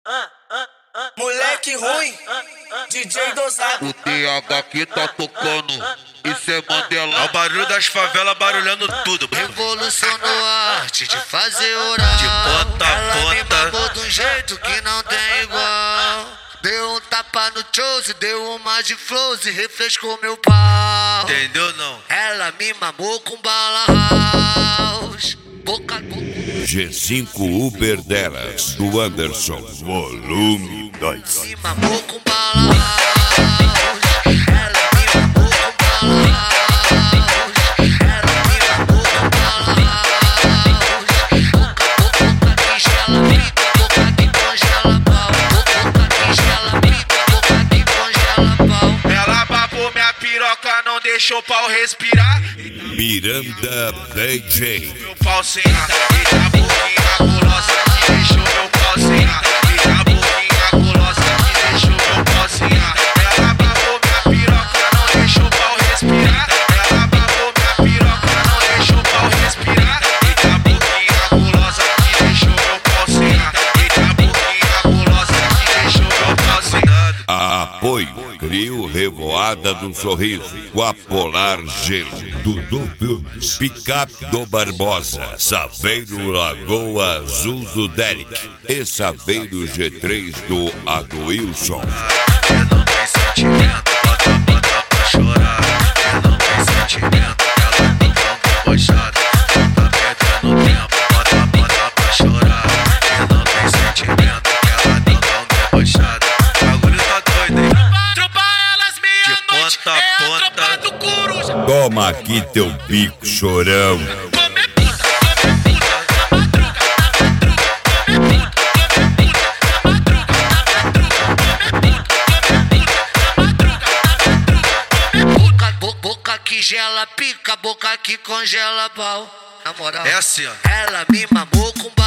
Moleque ruim, DJ dosado. O TH que tá tocando, isso é Mandela. É o barulho das favelas barulhando tudo. Revolucionou a arte de fazer oral. De ponta a Ela me ponta. mamou de um jeito que não tem igual. Deu um tapa no chose, deu uma de flows e refrescou meu pau. Entendeu não? Ela me mamou com bala house. Boca a boca. G5 Uber delas, do Anderson, volume 2. Me mamou com bala house. Ela me mamou com bala house. Ela me mamou com bala house. Boca que gela, pica, boca que congela pau. Boca que gela, pica, boca que congela pau. Ela babou minha piroca, não deixou o pau respirar. Miranda DJ. Meu pau sem ar. Eita boquinha gulosa que deixou meu pau sem ar. Eita boquinha gulosa que deixou meu pau sem ar. Ela babou minha piroca, não deixou o pau respirar. Ela babou minha piroca, não deixou o pau respirar. Eita boquinha gulosa que deixou meu pau sem ar. Eita boquinha gulosa que deixou meu pau sem ar. Apoio Trio Revoada do Sorriso, Guapolar Gelo, Dudu Filmes, Picape do Barbosa, Saveiro Lagoa Azul do Derek e Saveiro G3 do Adoilson. Eu não tenho sentimento, bota pra chorar. Eu não tenho sentimento, ela não tão debochada. Tá perdendo tempo, bota pra chorar. Eu não tenho sentimento, ela não tão debochada. O bagulho tá doido, hein? Tropa elas meia-noite, ponta a é a ponta. tropa do coruja. Toma aqui teu bico, chorão. Come puta, na madruga, come puta, na madruga, Boca que gela, pica, boca que congela pau. Na moral, É assim, ó. ela me mamou com